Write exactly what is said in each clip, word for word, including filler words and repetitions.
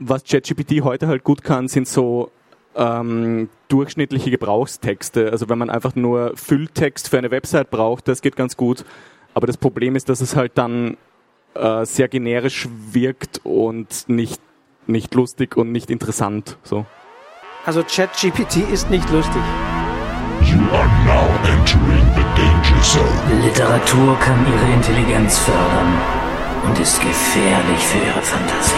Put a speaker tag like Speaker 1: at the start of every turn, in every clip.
Speaker 1: was ChatGPT heute halt gut kann, sind so ähm, durchschnittliche Gebrauchstexte. Also wenn man einfach nur Fülltext für eine Website braucht, das geht ganz gut. Aber das Problem ist, dass es halt dann äh, sehr generisch wirkt und nicht, nicht lustig und nicht interessant. So.
Speaker 2: Also ChatGPT ist nicht lustig.
Speaker 3: You are now entering the danger zone.
Speaker 4: Literatur kann ihre Intelligenz fördern und ist gefährlich für ihre Fantasie.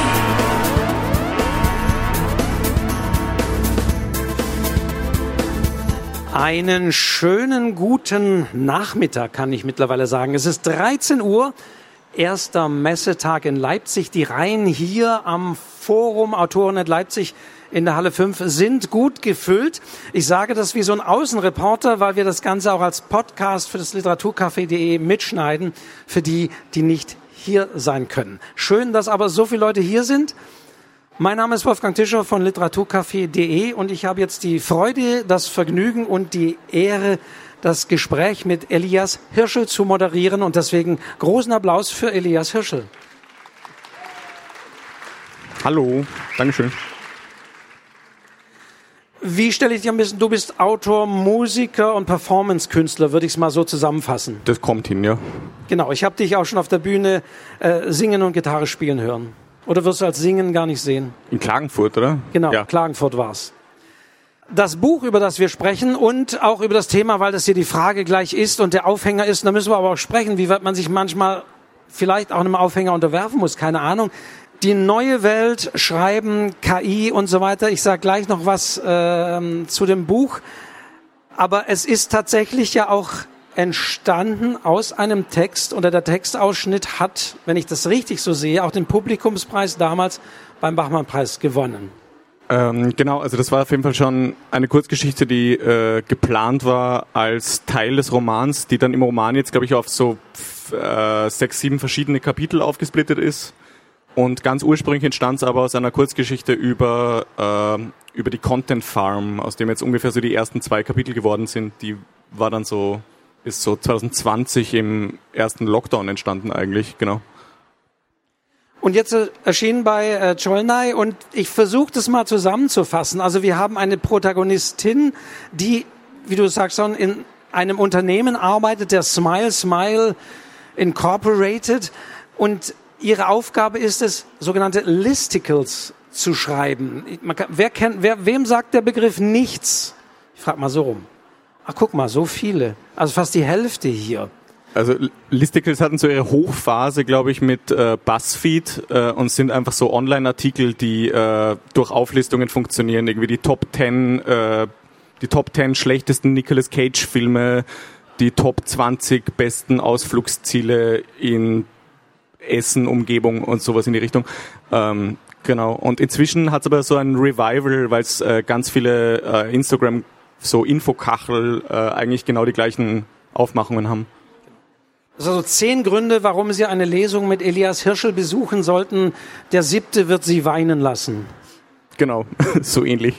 Speaker 2: Einen schönen guten Nachmittag kann ich mittlerweile sagen. Es ist dreizehn Uhr, erster Messetag in Leipzig. Die Reihen hier am Forum Autorennet Leipzig in der Halle fünf sind gut gefüllt. Ich sage das wie so ein Außenreporter, weil wir das Ganze auch als Podcast für das literaturcafé punkt de mitschneiden, für die, die nicht hier sein können. Schön, dass aber so viele Leute hier sind. Mein Name ist Wolfgang Tischer von literaturcafé punkt de und ich habe jetzt die Freude, das Vergnügen und die Ehre, das Gespräch mit Elias Hirschl zu moderieren und deswegen großen Applaus für Elias Hirschl.
Speaker 1: Hallo, Dankeschön.
Speaker 2: Wie stelle ich dir ein bisschen, du bist Autor, Musiker und Performance-Künstler, würde ich es mal so zusammenfassen.
Speaker 1: Das kommt hin, ja.
Speaker 2: Genau, ich habe dich auch schon auf der Bühne äh, singen und Gitarre spielen hören. Oder wirst du als Singen gar nicht sehen?
Speaker 1: In Klagenfurt, oder?
Speaker 2: Genau,
Speaker 1: ja.
Speaker 2: Klagenfurt war's. Das Buch, über das wir sprechen und auch über das Thema, weil das hier die Frage gleich ist und der Aufhänger ist, da müssen wir aber auch sprechen, wie weit man sich manchmal vielleicht auch einem Aufhänger unterwerfen muss, keine Ahnung. Die neue Welt, Schreiben, K I und so weiter. Ich sage gleich noch was äh, zu dem Buch. Aber es ist tatsächlich ja auch entstanden aus einem Text. Und der Textausschnitt hat, wenn ich das richtig so sehe, auch den Publikumspreis damals beim Bachmann-Preis gewonnen.
Speaker 1: Ähm, genau, also das war auf jeden Fall schon eine Kurzgeschichte, die äh, geplant war als Teil des Romans, die dann im Roman jetzt, glaube ich, auf so äh, sechs, sieben verschiedene Kapitel aufgesplittet ist. Und ganz ursprünglich entstand es aber aus einer Kurzgeschichte über, äh, über die Content Farm, aus dem jetzt ungefähr so die ersten zwei Kapitel geworden sind. Die war dann so, ist so zwanzig zwanzig im ersten Lockdown entstanden eigentlich, genau.
Speaker 2: Und jetzt äh, erschien bei äh, Cholnay und ich versuche das mal zusammenzufassen. Also wir haben eine Protagonistin, die, wie du sagst, in einem Unternehmen arbeitet, der Smile Smile Incorporated, und ihre Aufgabe ist es, sogenannte Listicles zu schreiben. Man kann, wer kennt, wer, wem sagt der Begriff nichts? Ich frage mal so rum. Ach, guck mal, so viele. Also fast die Hälfte hier.
Speaker 1: Also Listicles hatten so ihre Hochphase, glaube ich, mit äh, BuzzFeed äh, und sind einfach so Online-Artikel, die äh, durch Auflistungen funktionieren. Irgendwie die Top zehn, äh, die Top zehn schlechtesten Nicolas Cage-Filme, die Top zwanzig besten Ausflugsziele in Essen, Umgebung und sowas in die Richtung. Ähm, genau. Und inzwischen hat es aber so ein Revival, weil es äh, ganz viele äh, Instagram, so Infokachel, äh, eigentlich genau die gleichen Aufmachungen haben.
Speaker 2: Also zehn Gründe, warum Sie eine Lesung mit Elias Hirschl besuchen sollten. Der siebte wird Sie weinen lassen.
Speaker 1: Genau, so ähnlich.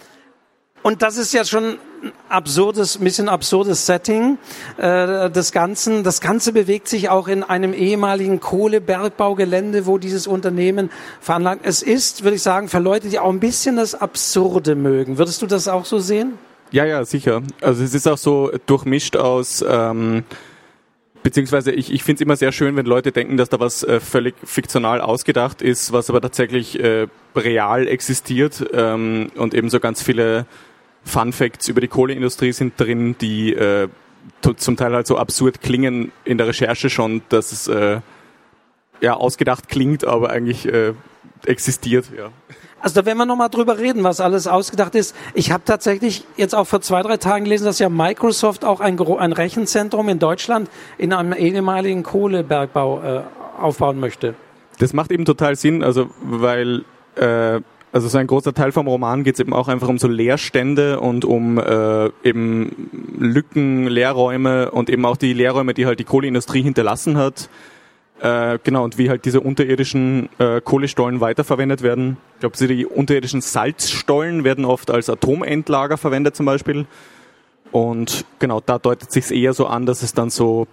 Speaker 2: Und das ist ja schon ein absurdes, ein bisschen absurdes Setting äh, des Ganzen. Das Ganze bewegt sich auch in einem ehemaligen Kohlebergbaugelände, wo dieses Unternehmen veranlagt. Es ist, würde ich sagen, für Leute, die auch ein bisschen das Absurde mögen. Würdest du das auch so sehen?
Speaker 1: Ja, ja, sicher. Also es ist auch so durchmischt aus, ähm, beziehungsweise ich, ich finde es immer sehr schön, wenn Leute denken, dass da was äh, völlig fiktional ausgedacht ist, was aber tatsächlich äh, real existiert, ähm, und eben so ganz viele Fun Facts über die Kohleindustrie sind drin, die äh, t- zum Teil halt so absurd klingen in der Recherche schon, dass es äh, ja ausgedacht klingt, aber eigentlich äh, existiert. Ja.
Speaker 2: Also da werden wir nochmal drüber reden, was alles ausgedacht ist. Ich habe tatsächlich jetzt auch vor zwei, drei Tagen gelesen, dass ja Microsoft auch ein, ein Rechenzentrum in Deutschland in einem ehemaligen Kohlebergbau äh, aufbauen möchte.
Speaker 1: Das macht eben total Sinn, also weil äh, also so ein großer Teil vom Roman geht es eben auch einfach um so Leerstände und um äh, eben Lücken, Leerräume und eben auch die Leerräume, die halt die Kohleindustrie hinterlassen hat. Äh, genau, und wie halt diese unterirdischen äh, Kohlestollen weiterverwendet werden. Ich glaube, die unterirdischen Salzstollen werden oft als Atomendlager verwendet zum Beispiel. Und genau, da deutet sich eher so an, dass es dann so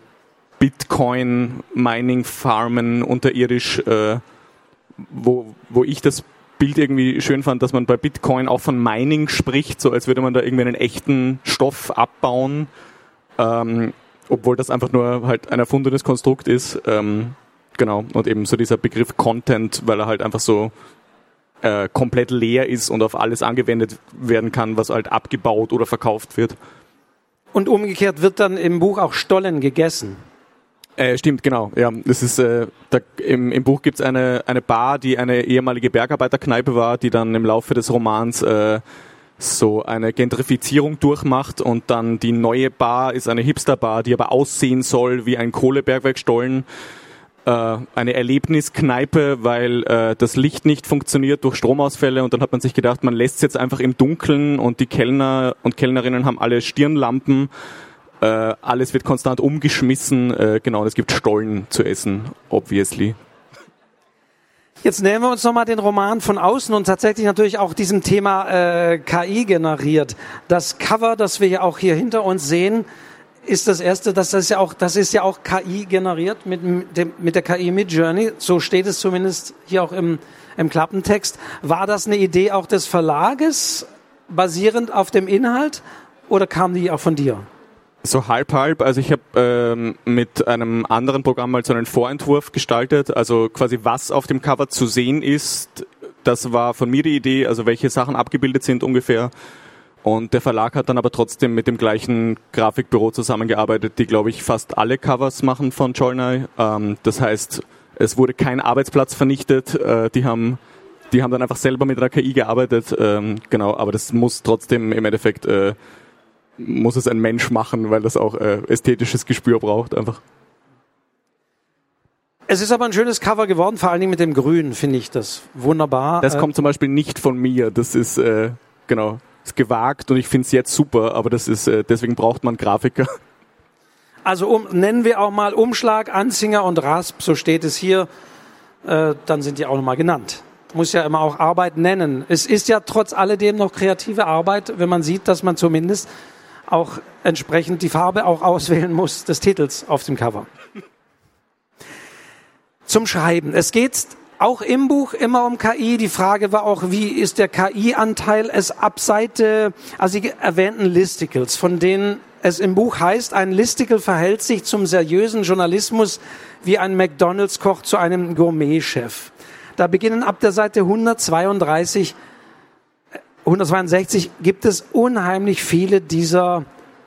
Speaker 1: Bitcoin-Mining-Farmen unterirdisch, äh, wo, wo ich das Bild irgendwie schön fand, dass man bei Bitcoin auch von Mining spricht, so als würde man da irgendwie einen echten Stoff abbauen, ähm, obwohl das einfach nur halt ein erfundenes Konstrukt ist. Ähm, genau, und eben so dieser Begriff Content, weil er halt einfach so äh, komplett leer ist und auf alles angewendet werden kann, was halt abgebaut oder verkauft wird.
Speaker 2: Und umgekehrt wird dann im Buch auch Stollen gegessen.
Speaker 1: Äh, stimmt, genau. Ja, das ist äh, da, im, im Buch gibt's eine eine Bar, die eine ehemalige Bergarbeiterkneipe war, die dann im Laufe des Romans äh, so eine Gentrifizierung durchmacht und dann die neue Bar ist eine Hipsterbar, die aber aussehen soll wie ein Kohlebergwerkstollen. Äh, eine Erlebniskneipe, weil äh, das Licht nicht funktioniert durch Stromausfälle und dann hat man sich gedacht, man lässt es jetzt einfach im Dunkeln und die Kellner und Kellnerinnen haben alle Stirnlampen. Äh, alles wird konstant umgeschmissen, äh, genau, und es gibt Stollen zu essen, obviously.
Speaker 2: Jetzt nehmen wir uns nochmal den Roman von außen und tatsächlich natürlich auch diesem Thema äh, K I generiert. Das Cover, das wir ja auch hier hinter uns sehen, ist das erste, das ist ja auch, das ist ja auch K I generiert mit, mit, dem, mit der K I Midjourney. So steht es zumindest hier auch im, im Klappentext. War das eine Idee auch des Verlages, basierend auf dem Inhalt, oder kam die auch von dir?
Speaker 1: So halb, halb. Also ich habe ähm, mit einem anderen Programm mal so einen Vorentwurf gestaltet. Also quasi was auf dem Cover zu sehen ist, das war von mir die Idee, also welche Sachen abgebildet sind ungefähr. Und der Verlag hat dann aber trotzdem mit dem gleichen Grafikbüro zusammengearbeitet, die, glaube ich, fast alle Covers machen von Journey. Ähm, das heißt, es wurde kein Arbeitsplatz vernichtet. Äh, die haben die haben dann einfach selber mit einer K I gearbeitet. Ähm, genau, aber das muss trotzdem im Endeffekt... Äh, muss es ein Mensch machen, weil das auch äh, ästhetisches Gespür braucht einfach.
Speaker 2: Es ist aber ein schönes Cover geworden, vor allen Dingen mit dem Grün, finde ich das wunderbar.
Speaker 1: Das äh, kommt zum Beispiel nicht von mir, das ist, äh, genau, ist gewagt und ich finde es jetzt super, aber das ist, äh, deswegen braucht man Grafiker.
Speaker 2: Also um, nennen wir auch mal Umschlag, Anzinger und Rasp, so steht es hier, äh, dann sind die auch nochmal genannt. Muss ja immer auch Arbeit nennen. Es ist ja trotz alledem noch kreative Arbeit, wenn man sieht, dass man zumindest auch entsprechend die Farbe auch auswählen muss des Titels auf dem Cover. Zum Schreiben. Es geht auch im Buch immer um K I. Die Frage war auch, wie ist der K I-Anteil? Es ab Seite, also die erwähnten Listicles, von denen es im Buch heißt, ein Listicle verhält sich zum seriösen Journalismus wie ein McDonalds-Koch zu einem Gourmet-Chef. Da beginnen ab der Seite hundertzweiunddreißig hundertzweiundsechzig gibt es unheimlich viele dieser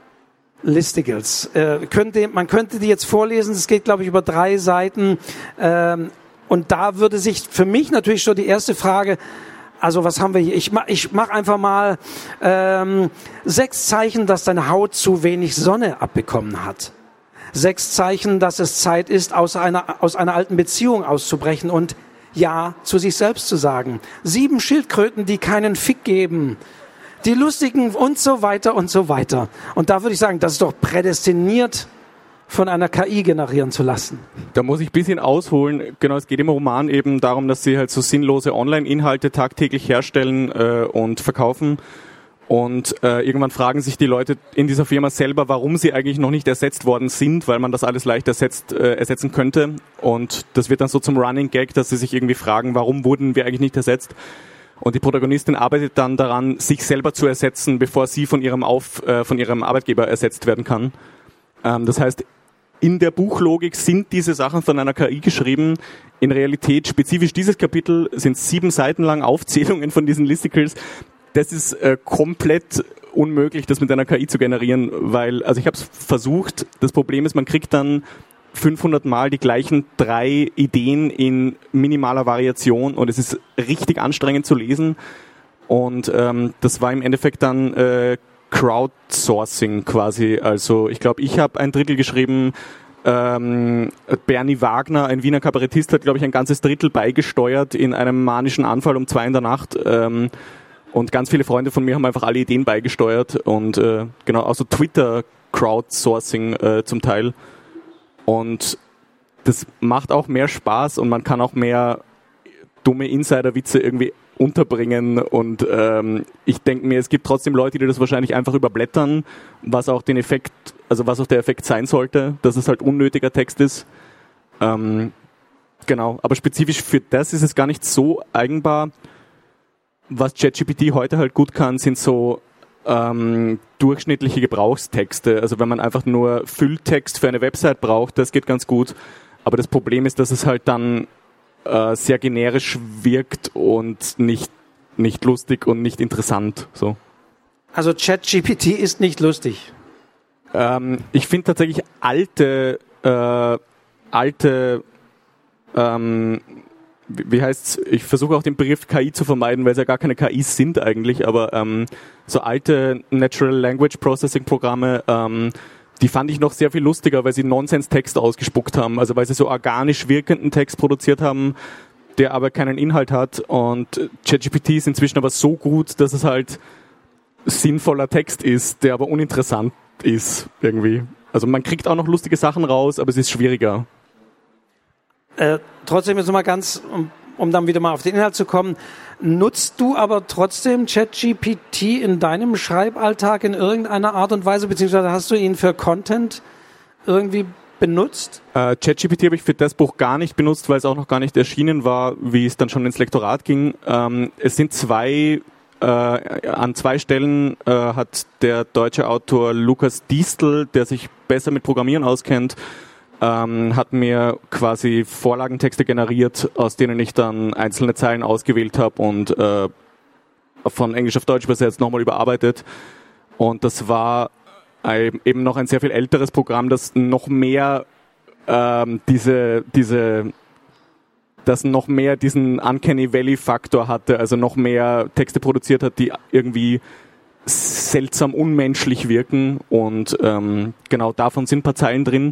Speaker 2: Listicles. Äh, könnte, man könnte die jetzt vorlesen, das geht, glaube ich, über drei Seiten. Ähm, und da würde sich für mich natürlich schon die erste Frage, also was haben wir hier? Ich mache ich mach einfach mal ähm, sechs Zeichen, dass deine Haut zu wenig Sonne abbekommen hat. Sechs Zeichen, dass es Zeit ist, aus einer, aus einer alten Beziehung auszubrechen und Ja zu sich selbst zu sagen. Sieben Schildkröten, die keinen Fick geben. Die lustigen und so weiter und so weiter. Und da würde ich sagen, das ist doch prädestiniert, von einer K I generieren zu lassen.
Speaker 1: Da muss ich ein bisschen ausholen. Genau, es geht im Roman eben darum, dass sie halt so sinnlose Online-Inhalte tagtäglich herstellen äh, und verkaufen. Und äh, irgendwann fragen sich die Leute in dieser Firma selber, warum sie eigentlich noch nicht ersetzt worden sind, weil man das alles leicht ersetzt, äh, ersetzen könnte. Und das wird dann so zum Running Gag, dass sie sich irgendwie fragen, warum wurden wir eigentlich nicht ersetzt? Und die Protagonistin arbeitet dann daran, sich selber zu ersetzen, bevor sie von ihrem, Auf, äh, von ihrem Arbeitgeber ersetzt werden kann. Ähm, das heißt, in der Buchlogik sind diese Sachen von einer K I geschrieben. In Realität, spezifisch dieses Kapitel, sind sieben Seiten lang Aufzählungen von diesen Listicles. Das ist äh, komplett unmöglich, das mit einer K I zu generieren, weil, also ich habe es versucht, das Problem ist, man kriegt dann fünfhundert Mal die gleichen drei Ideen in minimaler Variation und es ist richtig anstrengend zu lesen und ähm, das war im Endeffekt dann äh, Crowdsourcing quasi, also ich glaube, ich habe ein Drittel geschrieben, ähm, Bernie Wagner, ein Wiener Kabarettist, hat glaube ich ein ganzes Drittel beigesteuert in einem manischen Anfall um zwei in der Nacht, ähm, und ganz viele Freunde von mir haben einfach alle Ideen beigesteuert und äh, genau, also Twitter-Crowdsourcing äh, zum Teil. Und das macht auch mehr Spaß und man kann auch mehr dumme Insider-Witze irgendwie unterbringen. Und ähm, ich denke mir, es gibt trotzdem Leute, die das wahrscheinlich einfach überblättern, was auch den Effekt, also was auch der Effekt sein sollte, dass es halt unnötiger Text ist. Ähm, genau, aber spezifisch für das ist es gar nicht so eigenbar. was ChatGPT heute halt gut kann, sind so ähm, durchschnittliche Gebrauchstexte. Also wenn man einfach nur Fülltext für eine Website braucht, das geht ganz gut. Aber das Problem ist, dass es halt dann äh, sehr generisch wirkt und nicht, nicht lustig und nicht interessant. So.
Speaker 2: Also ChatGPT ist nicht lustig.
Speaker 1: Ähm, ich finde tatsächlich alte, äh, alte, ähm, wie heißt's? Ich versuche auch den Begriff K I zu vermeiden, weil es ja gar keine K Is sind eigentlich, aber ähm, so alte Natural Language Processing Programme, ähm, die fand ich noch sehr viel lustiger, weil sie Nonsens-Text ausgespuckt haben, also weil sie so organisch wirkenden Text produziert haben, der aber keinen Inhalt hat, und ChatGPT ist inzwischen aber so gut, dass es halt sinnvoller Text ist, der aber uninteressant ist irgendwie. Also man kriegt auch noch lustige Sachen raus, aber es ist schwieriger.
Speaker 2: Äh, trotzdem jetzt noch mal ganz, um, um dann wieder mal auf den Inhalt zu kommen, nutzt du aber trotzdem ChatGPT in deinem Schreiballtag in irgendeiner Art und Weise, beziehungsweise hast du ihn für Content irgendwie benutzt?
Speaker 1: Äh, ChatGPT habe ich für das Buch gar nicht benutzt, weil es auch noch gar nicht erschienen war, wie es dann schon ins Lektorat ging. Ähm, es sind zwei, äh, an zwei Stellen äh, hat der deutsche Autor Lukas Diestel, der sich besser mit Programmieren auskennt, Ähm, hat mir quasi Vorlagentexte generiert, aus denen ich dann einzelne Zeilen ausgewählt habe und äh, von Englisch auf Deutsch übersetzt nochmal überarbeitet. Und das war ein, eben noch ein sehr viel älteres Programm, das noch mehr ähm, diese, diese, das noch mehr diesen Uncanny Valley Faktor hatte, also noch mehr Texte produziert hat, die irgendwie seltsam unmenschlich wirken, und ähm, genau davon sind ein paar Zeilen drin.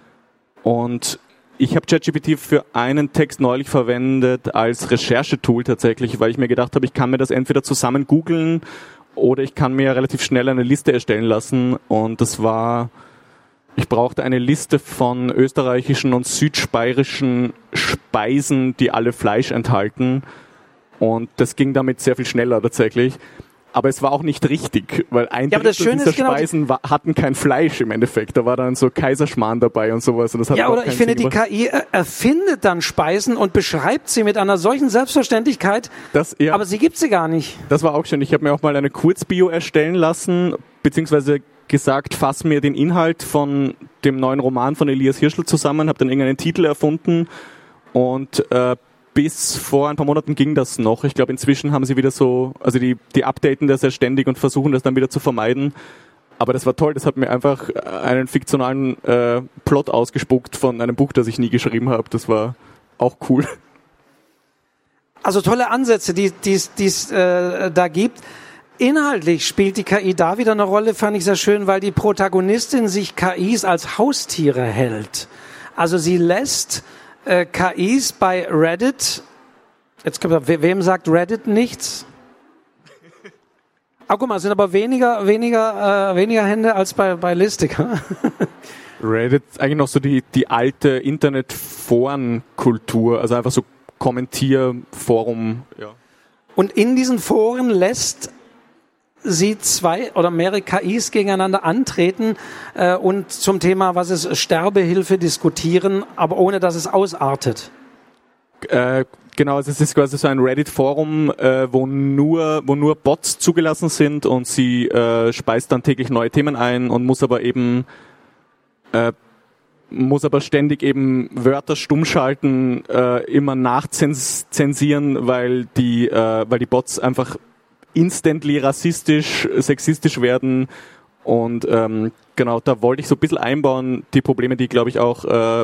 Speaker 1: Und ich habe ChatGPT für einen Text neulich verwendet als Recherchetool tatsächlich, weil ich mir gedacht habe, ich kann mir das entweder zusammen googeln oder ich kann mir relativ schnell eine Liste erstellen lassen. Und das war, ich brauchte eine Liste von österreichischen und südbayerischen Speisen, die alle Fleisch enthalten. Und das ging damit sehr viel schneller tatsächlich. Aber es war auch nicht richtig, weil ein
Speaker 2: ja,
Speaker 1: Drittel dieser Speisen genau, hatten kein Fleisch im Endeffekt. Da war dann so Kaiserschmarrn dabei und sowas. Und das hat
Speaker 2: ja, oder ich finde, die K I erfindet dann Speisen und beschreibt sie mit einer solchen Selbstverständlichkeit, das, ja, aber sie gibt sie gar nicht.
Speaker 1: Das war auch schön. Ich habe mir auch mal eine Kurzbio erstellen lassen, beziehungsweise gesagt, fass mir den Inhalt von dem neuen Roman von Elias Hirschl zusammen, habe dann irgendeinen Titel erfunden, und äh, bis vor ein paar Monaten ging das noch. Ich glaube, inzwischen haben sie wieder so, also die, die updaten das ja ständig und versuchen das dann wieder zu vermeiden. Aber das war toll, das hat mir einfach einen fiktionalen äh, Plot ausgespuckt von einem Buch, das ich nie geschrieben habe. Das war auch cool.
Speaker 2: Also tolle Ansätze, die es äh, da gibt. Inhaltlich spielt die K I da wieder eine Rolle, fand ich sehr schön, weil die Protagonistin sich K Is als Haustiere hält. Also sie lässt K Is bei Reddit, jetzt kommt, wem sagt Reddit nichts? Ah, guck mal, es sind aber weniger, weniger, äh, weniger Hände als bei, bei Listic.
Speaker 1: Reddit ist eigentlich noch so die, die alte Internet-Foren-Kultur, also einfach so Kommentierforum, ja.
Speaker 2: Und in diesen Foren lässt sie zwei oder mehrere K Is gegeneinander antreten äh, und zum Thema, was ist Sterbehilfe, diskutieren, aber ohne, dass es ausartet.
Speaker 1: Äh, genau, also es ist quasi so ein Reddit-Forum, äh, wo nur wo nur Bots zugelassen sind, und sie äh, speist dann täglich neue Themen ein und muss aber eben äh, muss aber ständig eben Wörter stumm schalten, äh, immer nachzensieren, weil die äh, weil die Bots einfach instantly rassistisch, sexistisch werden, und ähm, genau, da wollte ich so ein bisschen einbauen, die Probleme, die, glaube ich, auch äh,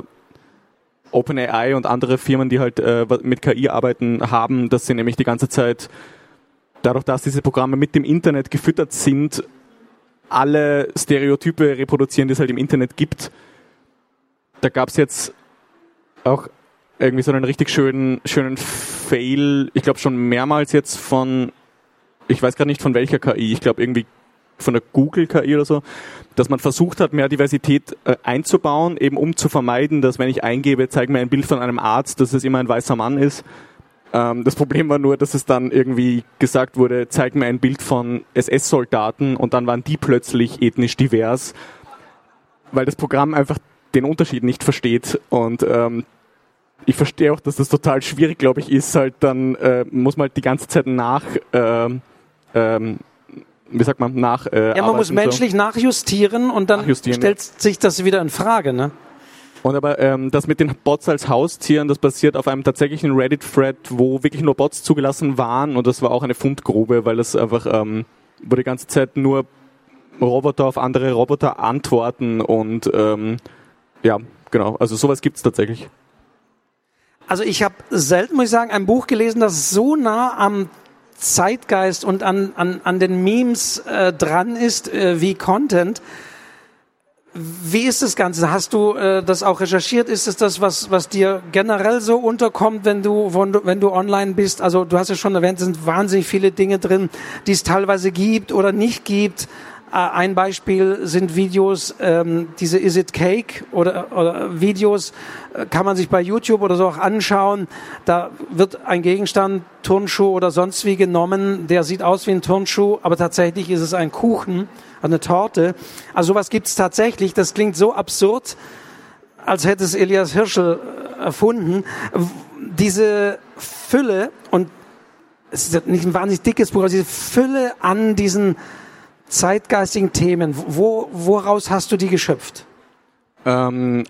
Speaker 1: OpenAI und andere Firmen, die halt äh, mit K I arbeiten, haben, dass sie nämlich die ganze Zeit, dadurch, dass diese Programme mit dem Internet gefüttert sind, alle Stereotype reproduzieren, die es halt im Internet gibt. Da gab es jetzt auch irgendwie so einen richtig schönen, schönen Fail, ich glaube schon mehrmals jetzt von, ich weiß gar nicht von welcher K I, ich glaube irgendwie von der Google-K I oder so, dass man versucht hat, mehr Diversität äh, einzubauen, eben um zu vermeiden, dass, wenn ich eingebe, zeig mir ein Bild von einem Arzt, dass es immer ein weißer Mann ist. Ähm, das Problem war nur, dass es dann irgendwie gesagt wurde, zeig mir ein Bild von S S-Soldaten, und dann waren die plötzlich ethnisch divers, weil das Programm einfach den Unterschied nicht versteht. Und ähm, ich verstehe auch, dass das total schwierig, glaube ich, ist. Halt dann äh, muss man halt die ganze Zeit nach, äh, ähm, wie sagt man, nach. Äh,
Speaker 2: ja, man muss menschlich so. nachjustieren und dann stellt ja. sich das wieder in Frage, ne?
Speaker 1: Und aber ähm, das mit den Bots als Haustieren, das basiert auf einem tatsächlichen Reddit-Thread, wo wirklich nur Bots zugelassen waren, und das war auch eine Fundgrube, weil das einfach, ähm, wo die ganze Zeit nur Roboter auf andere Roboter antworten und ähm, ja, genau, also sowas gibt's tatsächlich.
Speaker 2: Also ich habe selten, muss ich sagen, ein Buch gelesen, das so nah am Zeitgeist und an, an, an den Memes äh, dran ist äh, wie Content. Wie ist das Ganze? Hast du äh, das auch recherchiert? Ist es das, was, was dir generell so unterkommt, wenn du, wenn du online bist? Also du hast ja schon erwähnt, es sind wahnsinnig viele Dinge drin, die es teilweise gibt oder nicht gibt. Äh, ein Beispiel sind Videos, ähm, diese Is It Cake oder, oder Videos, äh, kann man sich bei YouTube oder so auch anschauen. Da wird ein Gegenstand, Turnschuh oder sonst wie genommen, der sieht aus wie ein Turnschuh, aber tatsächlich ist es ein Kuchen, eine Torte. Also sowas gibt es tatsächlich. Das klingt so absurd, als hätte es Elias Hirschel erfunden. Diese Fülle, und es ist nicht ein wahnsinnig dickes Buch, aber diese Fülle an diesen zeitgeistigen Themen, wo, woraus hast du die geschöpft?
Speaker 1: Ähm,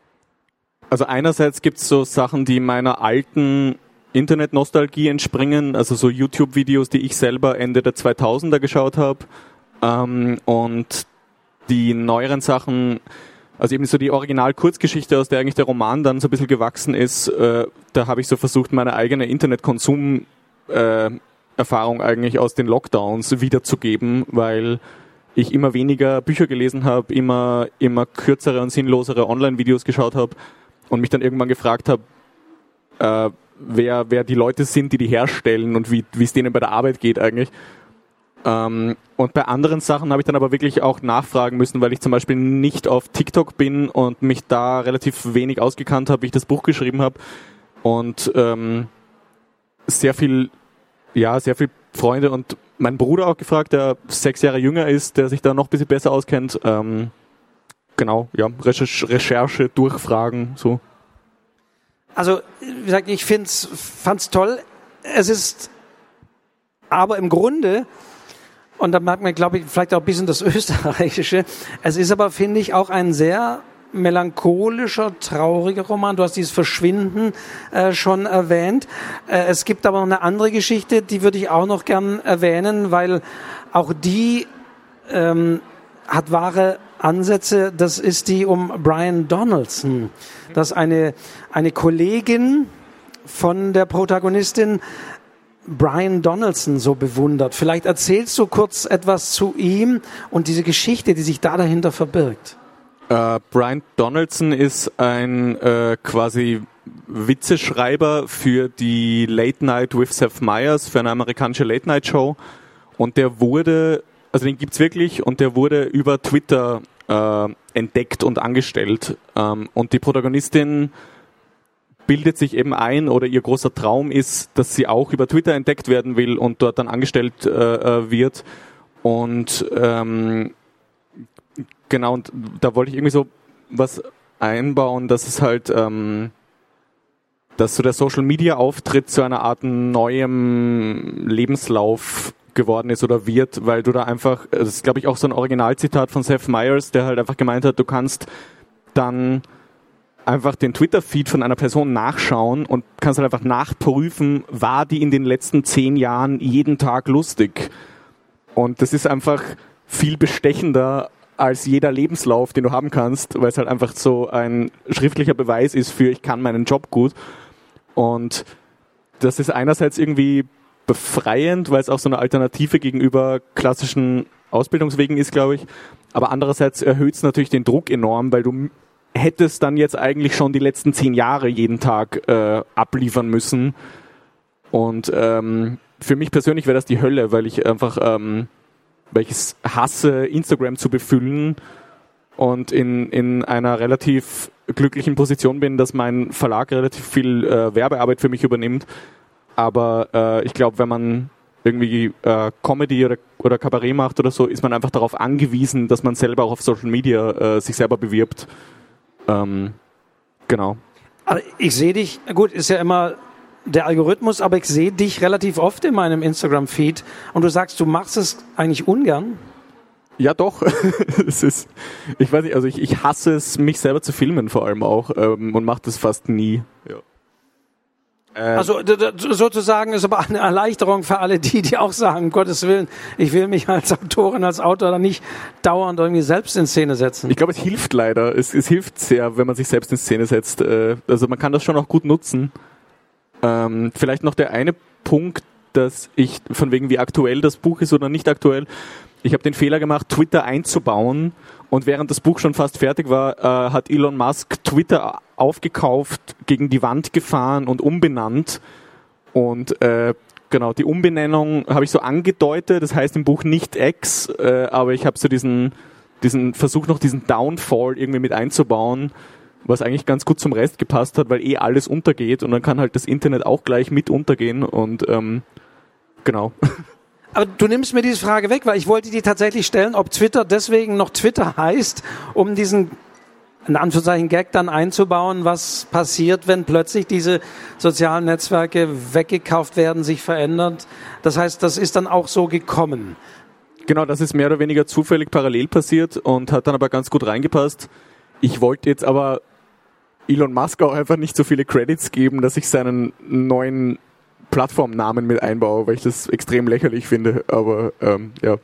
Speaker 1: also einerseits gibt es so Sachen, die meiner alten Internet-Nostalgie entspringen, also so YouTube-Videos, die ich selber Ende der zweitausender geschaut habe. Ähm, und die neueren Sachen, also eben so die Original-Kurzgeschichte, aus der eigentlich der Roman dann so ein bisschen gewachsen ist, äh, da habe ich so versucht, meine eigene Internetkonsum äh, Erfahrung eigentlich aus den Lockdowns wiederzugeben, weil ich immer weniger Bücher gelesen habe, immer immer kürzere und sinnlosere Online-Videos geschaut habe und mich dann irgendwann gefragt habe, äh, wer wer die Leute sind, die die herstellen und wie wie es denen bei der Arbeit geht eigentlich. Ähm, und bei anderen Sachen habe ich dann aber wirklich auch nachfragen müssen, weil ich zum Beispiel nicht auf TikTok bin und mich da relativ wenig ausgekannt habe, wie ich das Buch geschrieben habe und ähm, sehr viel Ja, sehr viele Freunde und mein Bruder auch gefragt, der sechs Jahre jünger ist, der sich da noch ein bisschen besser auskennt. Ähm, genau, ja, Recherche, Recherche, Durchfragen, so.
Speaker 2: Also, wie gesagt, ich find's, fand's toll. Es ist aber im Grunde, und da merkt man, glaube ich, vielleicht auch ein bisschen das Österreichische, es ist aber, finde ich, auch ein sehr melancholischer, trauriger Roman. Du hast dieses Verschwinden äh, schon erwähnt. Äh, es gibt aber noch eine andere Geschichte, die würde ich auch noch gern erwähnen, weil auch die ähm, hat wahre Ansätze. Das ist die um Brian Donaldson. Das ist eine, eine Kollegin von der Protagonistin Brian Donaldson so bewundert. Vielleicht erzählst du kurz etwas zu ihm und diese Geschichte, die sich da dahinter verbirgt.
Speaker 1: Uh, Brian Donaldson ist ein äh, quasi Witzeschreiber für die Late Night with Seth Meyers, für eine amerikanische Late Night Show. Und der wurde, also den gibt's wirklich, und der wurde über Twitter äh, entdeckt und angestellt. Ähm, und die Protagonistin bildet sich eben ein, oder ihr großer Traum ist, dass sie auch über Twitter entdeckt werden will und dort dann angestellt äh, wird. Und ähm, genau, und da wollte ich irgendwie so was einbauen, dass es halt, ähm, dass so der Social-Media-Auftritt zu einer Art neuem Lebenslauf geworden ist oder wird, weil du da einfach, das ist glaube ich auch so ein Originalzitat von Seth Meyers, der halt einfach gemeint hat, du kannst dann einfach den Twitter-Feed von einer Person nachschauen und kannst halt einfach nachprüfen, war die in den letzten zehn Jahren jeden Tag lustig. Und das ist einfach viel bestechender als jeder Lebenslauf, den du haben kannst, weil es halt einfach so ein schriftlicher Beweis ist für, ich kann meinen Job gut. Und das ist einerseits irgendwie befreiend, weil es auch so eine Alternative gegenüber klassischen Ausbildungswegen ist, glaube ich. Aber andererseits erhöht es natürlich den Druck enorm, weil du hättest dann jetzt eigentlich schon die letzten zehn Jahre jeden Tag äh, abliefern müssen. Und ähm, für mich persönlich wäre das die Hölle, weil ich einfach... Ähm, weil ich es hasse, Instagram zu befüllen und in, in einer relativ glücklichen Position bin, dass mein Verlag relativ viel äh, Werbearbeit für mich übernimmt. Aber äh, ich glaube, wenn man irgendwie äh, Comedy oder, oder Kabarett macht oder so, ist man einfach darauf angewiesen, dass man selber auch auf Social Media äh, sich selber bewirbt. Ähm, genau.
Speaker 2: Also ich sehe dich, gut, ist ja immer der Algorithmus, aber ich sehe dich relativ oft in meinem Instagram-Feed und du sagst, du machst es eigentlich ungern.
Speaker 1: Ja, doch. Es ist, ich weiß nicht, also ich, ich hasse es, mich selber zu filmen vor allem auch ähm, und mache das fast nie. Ja. Ähm,
Speaker 2: also d- d- sozusagen ist aber eine Erleichterung für alle die, die auch sagen, um Gottes Willen, ich will mich als Autorin, als Autor dann nicht dauernd irgendwie selbst in Szene setzen.
Speaker 1: Ich glaube, es hilft leider. Es, es hilft sehr, wenn man sich selbst in Szene setzt. Äh, also man kann das schon auch gut nutzen. Ähm, vielleicht noch der eine Punkt, dass ich, von wegen wie aktuell das Buch ist oder nicht aktuell, ich habe den Fehler gemacht, Twitter einzubauen und während das Buch schon fast fertig war, äh, hat Elon Musk Twitter aufgekauft, gegen die Wand gefahren und umbenannt und äh, genau, die Umbenennung habe ich so angedeutet, das heißt im Buch nicht X, äh, aber ich habe so diesen, diesen Versuch noch diesen Downfall irgendwie mit einzubauen, was eigentlich ganz gut zum Rest gepasst hat, weil eh alles untergeht und dann kann halt das Internet auch gleich mit untergehen und ähm, genau.
Speaker 2: Aber du nimmst mir diese Frage weg, weil ich wollte die tatsächlich stellen, ob Twitter deswegen noch Twitter heißt, um diesen, in Anführungszeichen, Gag dann einzubauen, was passiert, wenn plötzlich diese sozialen Netzwerke weggekauft werden, sich verändert. Das heißt, das ist dann auch so gekommen.
Speaker 1: Genau, das ist mehr oder weniger zufällig parallel passiert und hat dann aber ganz gut reingepasst. Ich wollte jetzt aber Elon Musk auch einfach nicht so viele Credits geben, dass ich seinen neuen Plattformnamen mit einbaue, weil ich das extrem lächerlich finde, aber ähm, ja.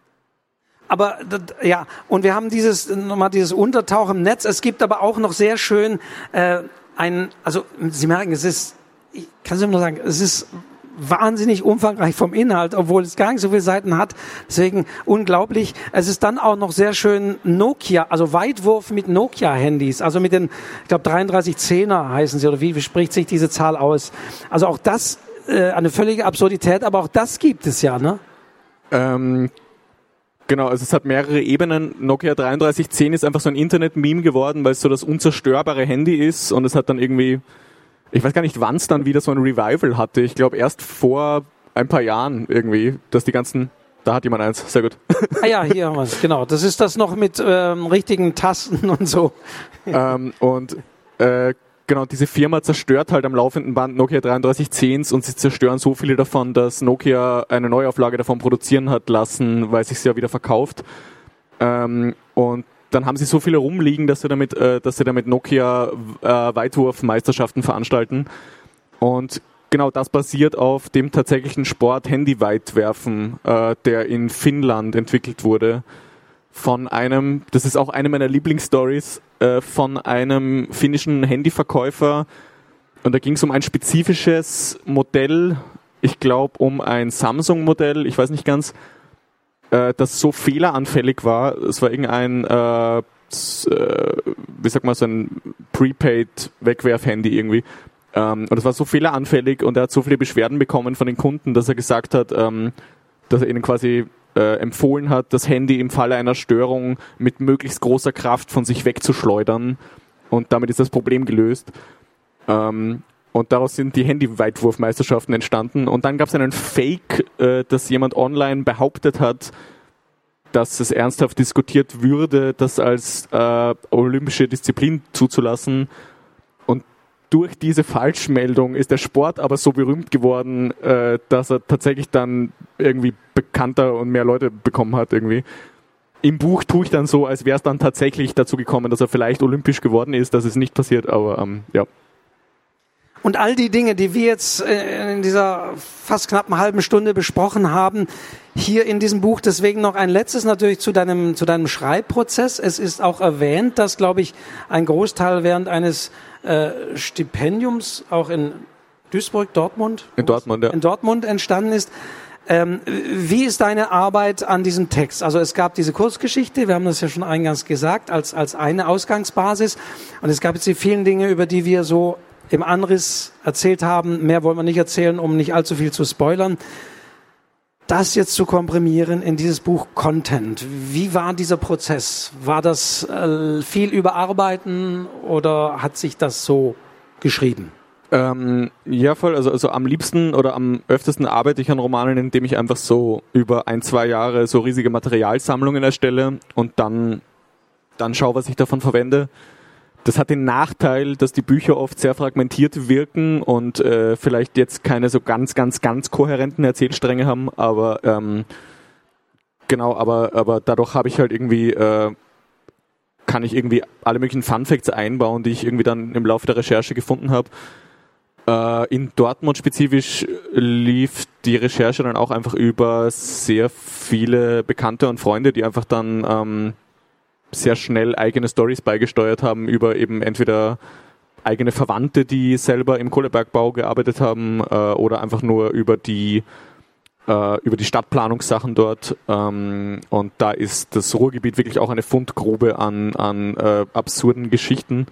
Speaker 2: Aber ja, und wir haben dieses nochmal dieses Untertauch im Netz. Es gibt aber auch noch sehr schön äh, ein, also Sie merken, es ist, ich kann es nur sagen, es ist wahnsinnig umfangreich vom Inhalt, obwohl es gar nicht so viele Seiten hat. Deswegen unglaublich. Es ist dann auch noch sehr schön Nokia, also Weitwurf mit Nokia-Handys, also mit den, ich glaube dreiunddreißig zehner heißen sie, oder wie, wie spricht sich diese Zahl aus? Also auch das äh, eine völlige Absurdität, aber auch das gibt es ja, ne?
Speaker 1: Ähm, genau, also es hat mehrere Ebenen. Nokia dreiunddreißig zehn ist einfach so ein Internet-Meme geworden, weil es so das unzerstörbare Handy ist und es hat dann irgendwie, ich weiß gar nicht, wann es dann wieder so ein Revival hatte. Ich glaube erst vor ein paar Jahren irgendwie, dass die ganzen, da hat jemand eins, sehr gut.
Speaker 2: Ah ja, hier haben wir es, genau. Das ist das noch mit ähm, richtigen Tasten und so.
Speaker 1: ähm, und äh, genau, diese Firma zerstört halt am laufenden Band Nokia dreiunddreißig zehn und sie zerstören so viele davon, dass Nokia eine Neuauflage davon produzieren hat lassen, weil es sich ja wieder verkauft. Ähm, und dann haben sie so viele rumliegen, dass sie damit, äh, dass sie damit Nokia äh, Weitwurfmeisterschaften veranstalten. Und genau das basiert auf dem tatsächlichen Sport Handy-Weitwerfen, äh, der in Finnland entwickelt wurde. Von einem, das ist auch eine meiner Lieblingsstories, äh, von einem finnischen Handyverkäufer. Und da ging es um ein spezifisches Modell, ich glaube um ein Samsung-Modell, ich weiß nicht ganz, das so fehleranfällig war. Es war irgendein, äh, wie sagt man, so ein Prepaid-Wegwerf-Handy irgendwie. Ähm, und es war so fehleranfällig und er hat so viele Beschwerden bekommen von den Kunden, dass er gesagt hat, ähm, dass er ihnen quasi äh, empfohlen hat, das Handy im Falle einer Störung mit möglichst großer Kraft von sich wegzuschleudern. Und damit ist das Problem gelöst. Ähm, Und daraus sind die Handy-Weitwurfmeisterschaften entstanden. Und dann gab es einen Fake, äh, dass jemand online behauptet hat, dass es ernsthaft diskutiert würde, das als äh, olympische Disziplin zuzulassen. Und durch diese Falschmeldung ist der Sport aber so berühmt geworden, äh, dass er tatsächlich dann irgendwie bekannter und mehr Leute bekommen hat irgendwie. Im Buch tue ich dann so, als wäre es dann tatsächlich dazu gekommen, dass er vielleicht olympisch geworden ist. Das ist nicht passiert, aber ähm, ja.
Speaker 2: Und all die Dinge, die wir jetzt in dieser fast knappen halben Stunde besprochen haben, hier in diesem Buch, deswegen noch ein letztes natürlich zu deinem, zu deinem Schreibprozess. Es ist auch erwähnt, dass, glaube ich, ein Großteil während eines äh, Stipendiums auch in Duisburg, Dortmund?
Speaker 1: In Dortmund, ja.
Speaker 2: In Dortmund entstanden ist. Ähm, wie ist deine Arbeit an diesem Text? Also es gab diese Kurzgeschichte, wir haben das ja schon eingangs gesagt, als, als eine Ausgangsbasis. Und es gab jetzt die vielen Dinge, über die wir so im Anriss erzählt haben. Mehr wollen wir nicht erzählen, um nicht allzu viel zu spoilern. Das jetzt zu komprimieren in dieses Buch Content. Wie war dieser Prozess? War das äh, viel Überarbeiten oder hat sich das so geschrieben?
Speaker 1: Ähm, ja, voll. Also, also am liebsten oder am öftesten arbeite ich an Romanen, indem ich einfach so über ein, zwei Jahre so riesige Materialsammlungen erstelle und dann, dann schaue, was ich davon verwende. das hat den Nachteil, dass die Bücher oft sehr fragmentiert wirken und äh, vielleicht jetzt keine so ganz, ganz, ganz kohärenten Erzählstränge haben, aber ähm, genau, aber, aber dadurch habe ich halt irgendwie, äh, kann ich irgendwie alle möglichen Funfacts einbauen, die ich irgendwie dann im Laufe der Recherche gefunden habe. Äh, in Dortmund spezifisch lief die Recherche dann auch einfach über sehr viele Bekannte und Freunde, die einfach dann ähm, sehr schnell eigene Storys beigesteuert haben über eben entweder eigene Verwandte, die selber im Kohlebergbau gearbeitet haben, äh, oder einfach nur über die äh, über die Stadtplanungssachen dort. Ähm, und da ist das Ruhrgebiet wirklich auch eine Fundgrube an, an äh, absurden Geschichten.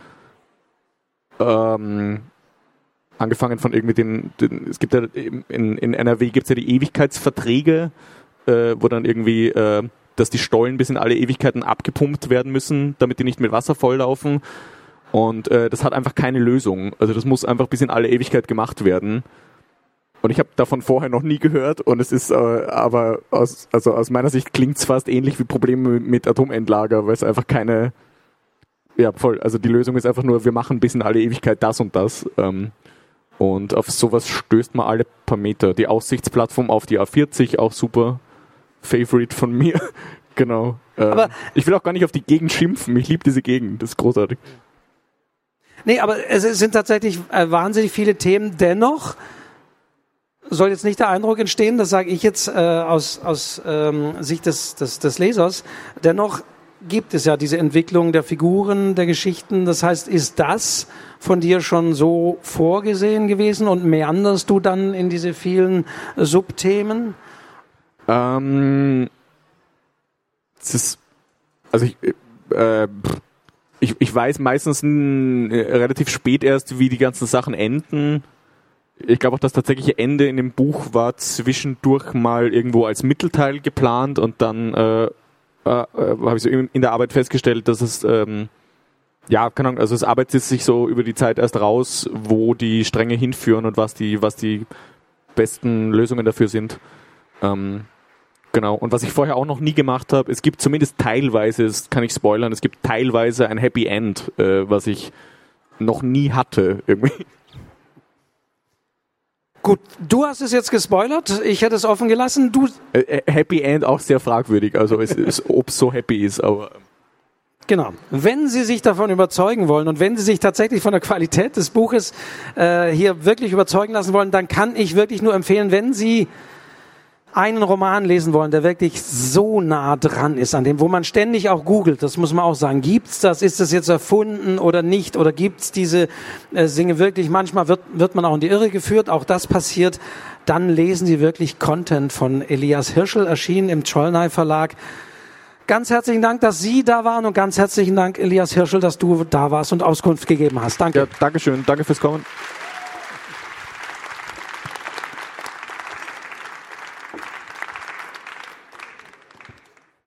Speaker 1: Ähm, angefangen von irgendwie den, den es gibt ja in, in N R W gibt es ja die Ewigkeitsverträge, äh, wo dann irgendwie äh, dass die Stollen bis in alle Ewigkeiten abgepumpt werden müssen, damit die nicht mit Wasser volllaufen. Und äh, das hat einfach keine Lösung. Also das muss einfach bis in alle Ewigkeit gemacht werden. Und ich habe davon vorher noch nie gehört. Und es ist äh, aber aus, also aus meiner Sicht klingt es fast ähnlich wie Probleme mit Atomendlager, weil es einfach keine, ja voll, also die Lösung ist einfach nur, wir machen bis in alle Ewigkeit das und das. Ähm, und auf sowas stößt man alle paar Meter. Die Aussichtsplattform auf die A vierzig, auch super. Favorite von mir, genau. Ähm, aber ich will auch gar nicht auf die Gegend schimpfen. Ich liebe diese Gegend, das ist großartig.
Speaker 2: Nee, aber es sind tatsächlich äh, wahnsinnig viele Themen. Dennoch soll jetzt nicht der Eindruck entstehen, das sage ich jetzt äh, aus, aus ähm, Sicht des, des, des Lesers, dennoch gibt es ja diese Entwicklung der Figuren, der Geschichten. Das heißt, ist das von dir schon so vorgesehen gewesen und meanderst du dann in diese vielen Subthemen?
Speaker 1: Ähm, es ist, also ich, äh, ich, ich weiß meistens n, relativ spät erst, wie die ganzen Sachen enden. Ich glaube auch, das tatsächliche Ende in dem Buch war zwischendurch mal irgendwo als Mittelteil geplant und dann äh, äh, habe ich so in, in der Arbeit festgestellt, dass es, ähm, ja, keine Ahnung, also es arbeitet sich so über die Zeit erst raus, wo die Stränge hinführen und was die, was die besten Lösungen dafür sind. Ähm, Genau, und was ich vorher auch noch nie gemacht habe, es gibt zumindest teilweise, das kann ich spoilern, es gibt teilweise ein Happy End, äh, was ich noch nie hatte, irgendwie.
Speaker 2: Gut, du hast es jetzt gespoilert, ich hätte es offen gelassen. Du
Speaker 1: äh, Happy End auch sehr fragwürdig, also es ist, ob es so happy ist, aber...
Speaker 2: Genau. Wenn Sie sich davon überzeugen wollen und wenn Sie sich tatsächlich von der Qualität des Buches äh, hier wirklich überzeugen lassen wollen, dann kann ich wirklich nur empfehlen, wenn Sie einen Roman lesen wollen, der wirklich so nah dran ist an dem, wo man ständig auch googelt, das muss man auch sagen, gibt's das, ist das jetzt erfunden oder nicht, oder gibt's diese äh, Dinge wirklich, manchmal wird, wird man auch in die Irre geführt, auch das passiert, dann lesen Sie wirklich Content von Elias Hirschl, erschienen im Czollnay Verlag. Ganz herzlichen Dank, dass Sie da waren und ganz herzlichen Dank, Elias Hirschl, dass du da warst und Auskunft gegeben hast. Danke.
Speaker 1: Ja, Dankeschön, danke fürs Kommen.